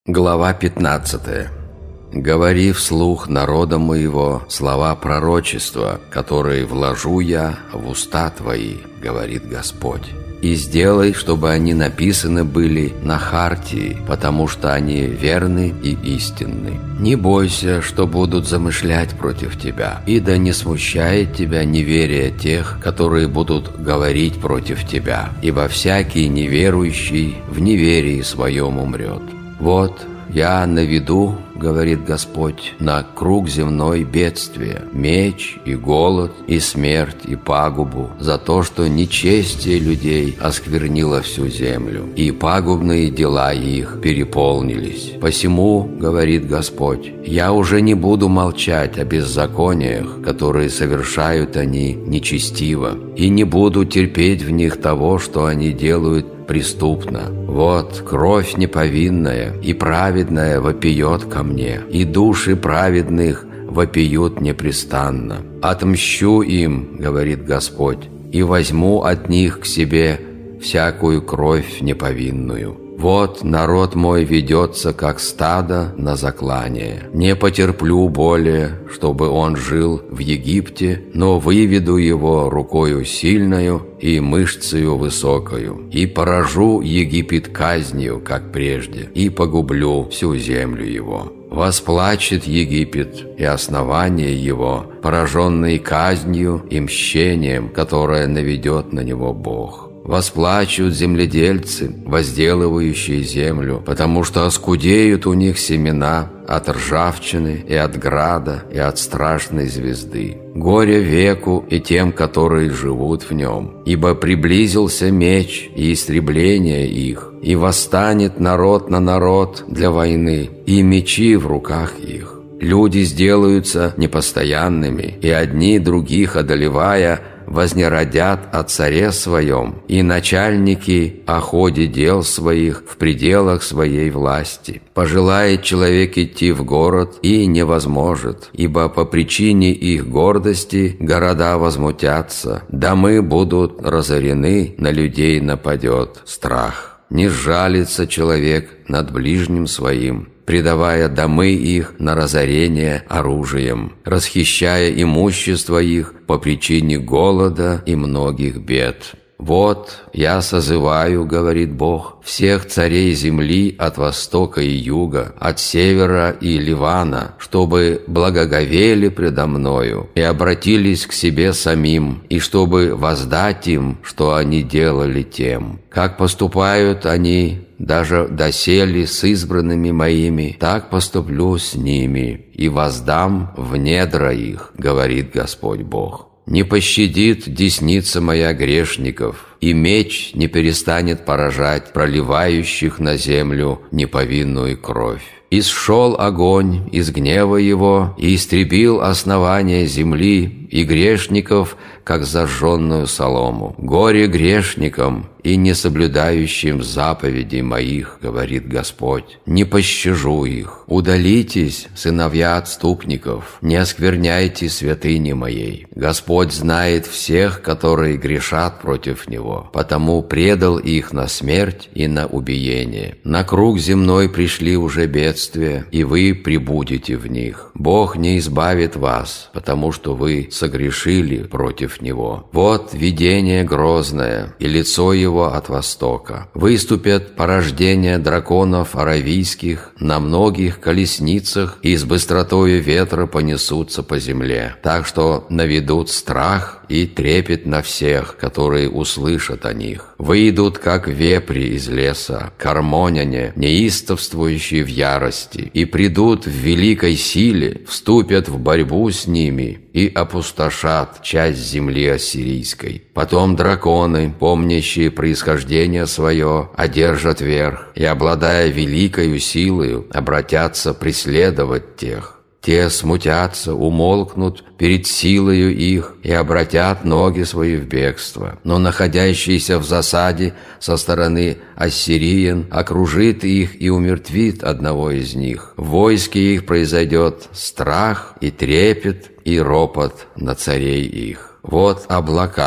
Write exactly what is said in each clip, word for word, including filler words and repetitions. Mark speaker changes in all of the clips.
Speaker 1: Глава пятнадцатая. «Говори вслух народа моего слова пророчества, которые вложу я в уста твои, говорит Господь. И сделай, чтобы они написаны были на хартии, потому что они верны и истинны. Не бойся, что будут замышлять против тебя, и да не смущает тебя неверие тех, которые будут говорить против тебя, ибо всякий неверующий в неверии своем умрет. Вот я наведу, говорит Господь, на круг земной бедствия, меч и голод, и смерть, и пагубу, за то, что нечестие людей осквернило всю землю, и пагубные дела их переполнились. Посему, говорит Господь, я уже не буду молчать о беззакониях, которые совершают они нечестиво, и не буду терпеть в них того, что они делают преступно. Вот кровь неповинная и праведная вопиет ко мне, и души праведных вопиют непрестанно. Отмщу им, говорит Господь, и возьму от них к себе всякую кровь неповинную. Вот народ мой ведется, как стадо на заклание. Не потерплю более, чтобы он жил в Египте, но выведу его рукою сильною и мышцею высокою, и поражу Египет казнью, как прежде, и погублю всю землю его. Восплачет Египет и основание его, пораженный казнью и мщением, которое наведет на него Бог. Восплачут земледельцы, возделывающие землю, потому что оскудеют у них семена от ржавчины и от града и от страшной звезды. Горе веку и тем, которые живут в нем, ибо приблизился меч и истребление их, и восстанет народ на народ для войны, и мечи в руках их. Люди сделаются непостоянными, и одни других одолевая, вознеродят о царе своем, и начальники о ходе дел своих в пределах своей власти. Пожелает человек идти в город и не возможет, ибо по причине их гордости города возмутятся, домы будут разорены, на людей нападет страх. Не сжалится человек над ближним своим, предавая домы их на разорение оружием, расхищая имущество их по причине голода и многих бед. Вот я созываю, говорит Бог, всех царей земли от востока и юга, от севера и Ливана, чтобы благоговели предо мною и обратились к себе самим, и чтобы воздать им, что они делали тем. Как поступают они даже доселе с избранными моими, так поступлю с ними и воздам в недра их, говорит Господь Бог. Не пощадит десница моя грешников, и меч не перестанет поражать проливающих на землю неповинную кровь. И сшел огонь из гнева его, и истребил основание земли, и грешников, как зажженную солому. Горе грешникам и несоблюдающим заповедей моих, говорит Господь. Не пощажу их. Удалитесь, сыновья отступников, не оскверняйте святыни моей. Господь знает всех, которые грешат против Него, потому предал их на смерть и на убиение. На круг земной пришли уже бедствия, и вы пребудете в них. Бог не избавит вас, потому что вы согрешили против Него. Вот видение грозное, и лицо Его от востока. Выступят порождения драконов аравийских на многих колесницах, и с быстротою ветра понесутся по земле, так что наведут страх и трепет на всех, которые услышат о них. Выйдут, как вепри из леса, кормоняне, неистовствующие в ярости, и придут в великой силе, вступят в борьбу с ними и опустошат часть земли ассирийской. Потом драконы, помнящие происхождение свое, одержат верх, и, обладая великою силою, обратятся преследовать тех. Те смутятся, умолкнут перед силою их и обратят ноги свои в бегство. Но находящийся в засаде со стороны ассириян окружит их и умертвит одного из них. В войске их произойдет страх и трепет и ропот на царей их. Вот облака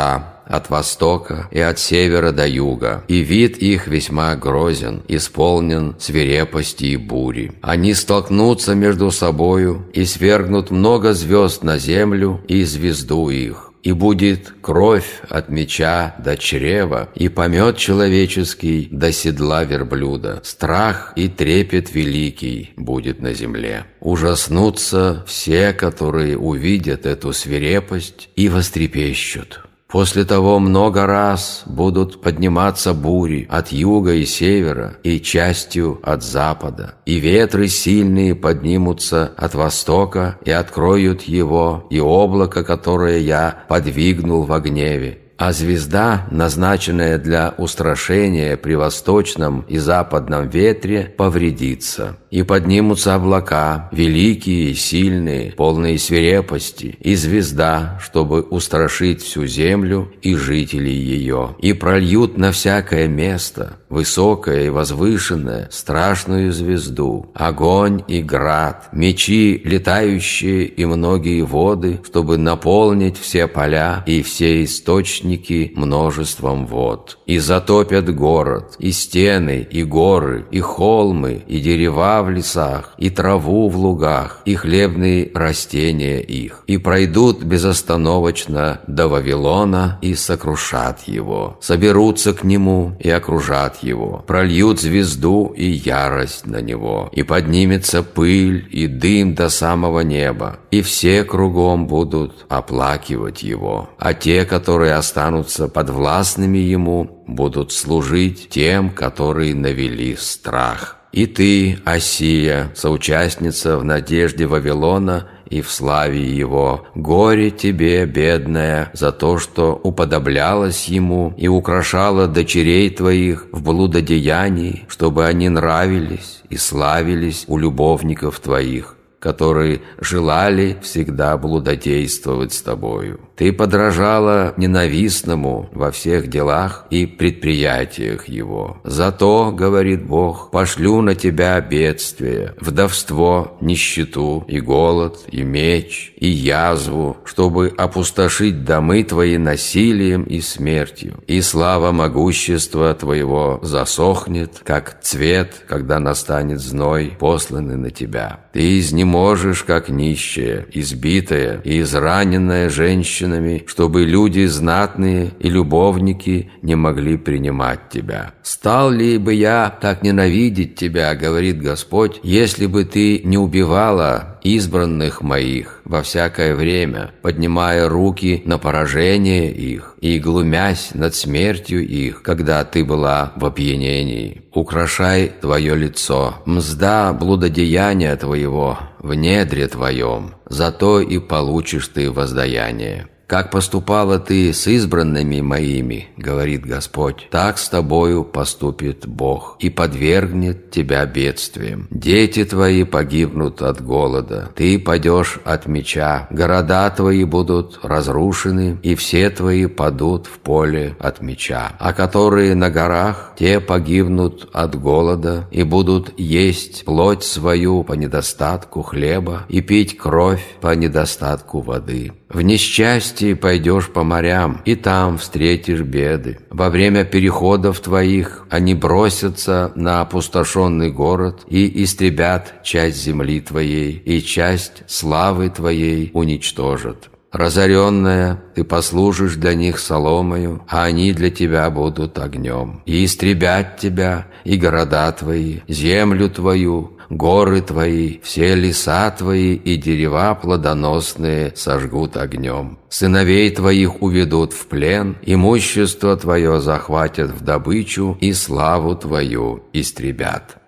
Speaker 1: от востока и от севера до юга, и вид их весьма грозен, исполнен свирепости и бури. Они столкнутся между собою и свергнут много звезд на землю и звезду их. И будет кровь от меча до чрева, и помет человеческий до седла верблюда. Страх и трепет великий будет на земле. Ужаснутся все, которые увидят эту свирепость, и вострепещут. После того много раз будут подниматься бури от юга и севера, и частью от запада. И ветры сильные поднимутся от востока и откроют его, и облако, которое я подвигнул во гневе. А звезда, назначенная для устрашения при восточном и западном ветре, повредится. И поднимутся облака, великие и сильные, полные свирепости, и звезда, чтобы устрашить всю землю и жителей ее. И прольют на всякое место, высокое и возвышенное, страшную звезду, огонь и град, мечи, летающие и многие воды, чтобы наполнить все поля и все источники множеством вод. И затопят город, и стены, и горы, и холмы, и дерева в лесах, и траву в лугах, и хлебные растения их. И пройдут безостановочно до Вавилона и сокрушат его. Соберутся к нему и окружат его. Прольют звезду и ярость на него. И поднимется пыль и дым до самого неба. И все кругом будут оплакивать его. А те, которые останутся останутся подвластными ему, будут служить тем, которые навели страх. И ты, Осия, соучастница в надежде Вавилона и в славе его, горе тебе, бедная, за то, что уподоблялась ему и украшала дочерей твоих в блудодеянии, чтобы они нравились и славились у любовников твоих, которые желали всегда блудодействовать с тобою. Ты подражала ненавистному во всех делах и предприятиях его. Зато, говорит Бог, пошлю на тебя бедствие, вдовство, нищету, и голод, и меч, и язву, чтобы опустошить домы твои насилием и смертью. И слава могущества твоего засохнет, как цвет, когда настанет зной, посланный на тебя. Ты изнеможешь, как нищая, избитая и израненная женщина, чтобы люди знатные и любовники не могли принимать тебя. «Стал ли бы я так ненавидеть тебя, — говорит Господь, — если бы ты не убивала избранных моих во всякое время, поднимая руки на поражение их и глумясь над смертью их, когда ты была в опьянении? Украшай твое лицо, мзда блудодеяния твоего в недре твоем, зато и получишь ты воздаяние. Как поступала ты с избранными моими, — говорит Господь, — так с тобою поступит Бог и подвергнет тебя бедствиям. Дети твои погибнут от голода, ты падешь от меча, города твои будут разрушены, и все твои падут в поле от меча. А которые на горах, те погибнут от голода и будут есть плоть свою по недостатку хлеба и пить кровь по недостатку воды. В несчастье пойдешь по морям, и там встретишь беды. Во время переходов твоих они бросятся на опустошенный город и истребят часть земли твоей, и часть славы твоей уничтожат. Разоренная, ты послужишь для них соломою, а они для тебя будут огнем. И истребят тебя, и города твои, землю твою, горы твои, все леса твои и дерева плодоносные сожгут огнем. Сыновей твоих уведут в плен, имущество твое захватят в добычу, и славу твою истребят.